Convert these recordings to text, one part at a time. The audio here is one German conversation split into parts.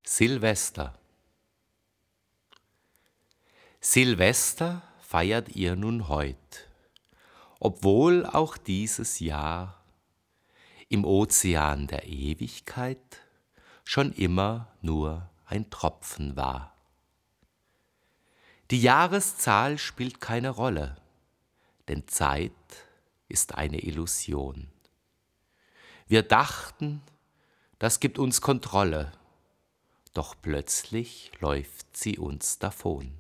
Silvester. Silvester feiert ihr nun heut, obwohl auch dieses Jahr im Ozean der Ewigkeit schon immer nur ein Tropfen war. Die Jahreszahl spielt keine Rolle, denn Zeit ist eine Illusion. Wir dachten, das gibt uns Kontrolle, doch plötzlich läuft sie uns davon.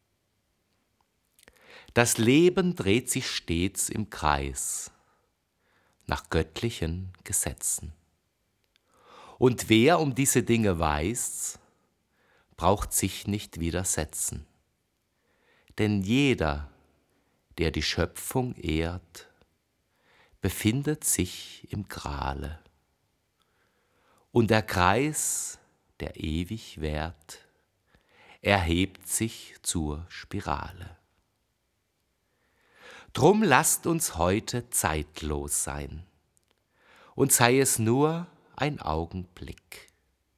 Das Leben dreht sich stets im Kreis, nach göttlichen Gesetzen. Und wer um diese Dinge weiß, braucht sich nicht widersetzen. Denn jeder, der die Schöpfung ehrt, befindet sich im Grale. Und der Kreis, der ewig währt, erhebt sich zur Spirale. Drum lasst uns heute zeitlos sein, und sei es nur ein Augenblick.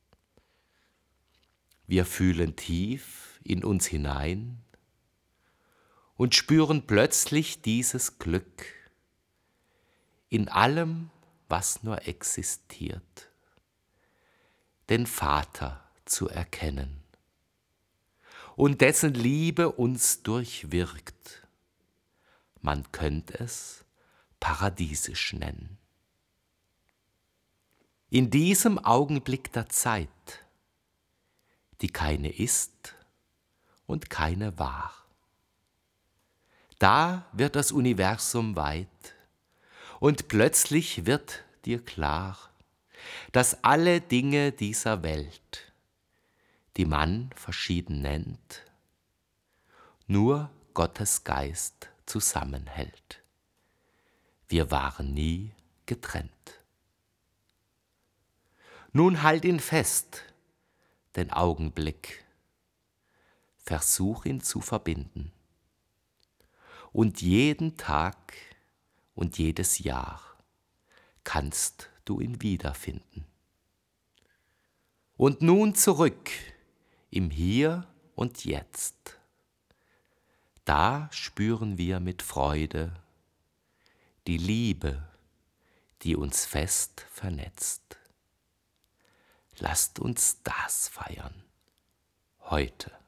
Wir fühlen tief in uns hinein und spüren plötzlich dieses Glück in allem, was nur existiert, den Vater zu erkennen und dessen Liebe uns durchwirkt. Man könnte es paradiesisch nennen. In diesem Augenblick der Zeit, die keine ist und keine war, da wird das Universum weit und plötzlich wird dir klar, dass alle Dinge dieser Welt, die man verschieden nennt, nur Gottes Geist zusammenhält. Wir waren nie getrennt. Nun halt ihn fest, den Augenblick, versuch ihn zu verbinden. Und jeden Tag und jedes Jahr kannst du ihn wiederfinden. Und nun zurück im Hier und Jetzt. Da spüren wir mit Freude die Liebe, die uns fest vernetzt. Lasst uns das feiern, heute.